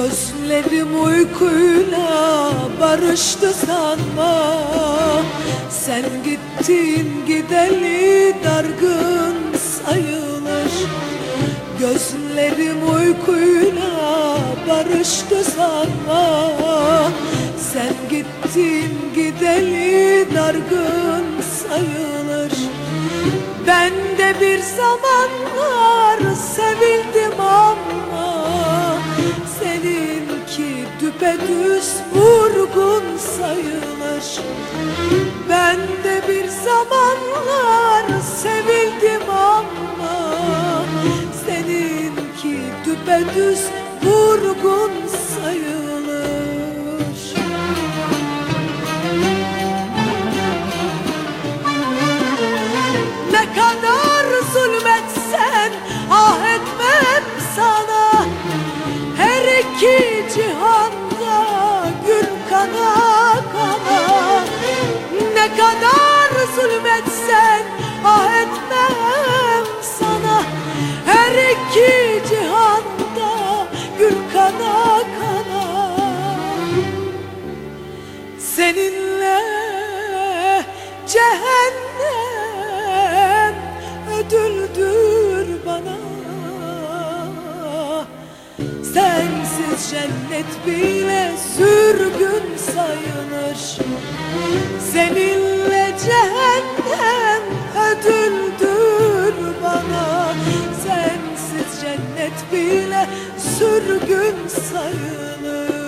Gözlerim uykuyla barıştı sanma. Sen gittin gideli dargın sayılır. Gözlerim uykuyla barıştı sanma. Sen gittin gideli dargın sayılır. Ben de bir zamanlar sevildim ama seninki düpedüz vurgun sayılır. Ben de bir zamanlar sevildim ama seninki düpedüz vurgun sayılır. Ne kadar zulmetsen ah etmem sana. Her iki cihanda gül kana kana. Ne kadar zulmetsen ah etmem sana. Her iki cihanda gül kana kana. Seninle cehennem ödüldür bana. Sensiz cennet bile sürgün sayılır. Seninle cehennem ödüldür bana. Sensiz cennet bile sürgün sayılır.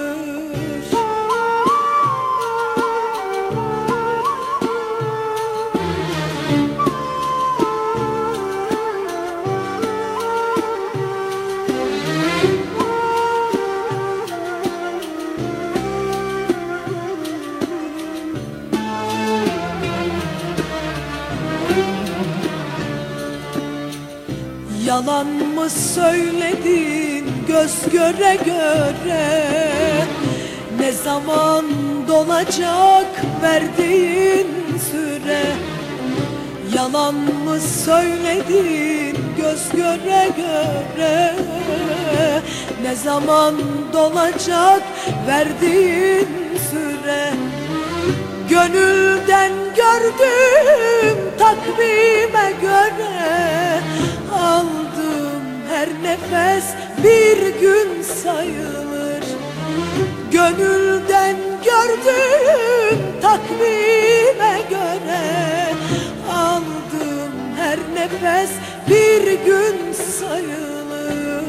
Yalan mı söyledin göz göre göre? Ne zaman dolacak verdiğin süre? Yalan mı söyledin göz göre göre? Ne zaman dolacak verdiğin süre? Gönülden gördüm takvime göre. Aldığım her nefes bir gün sayılır. Gönülden gördüm takvime göre. Aldığım her nefes bir gün sayılır.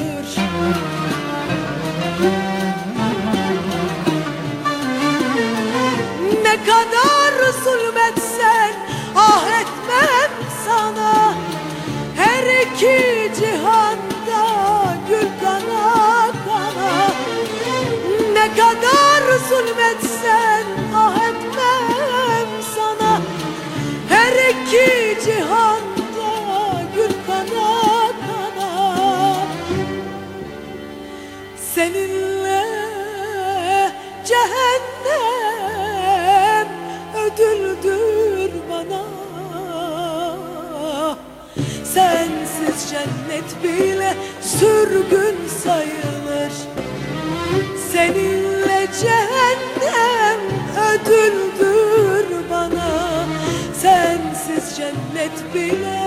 Ne kadar zulmetsen ah etmem sana. Her iki cihanda gül kana kana. Ne kadar zulmetsen ah etmem sana. Her iki cihanda gül kana kana. Seninle cehennem ödüldür bana. Sensiz cennet bile sürgün sayılır. Seninle cehennem ödüldür bana. Sensiz cennet bile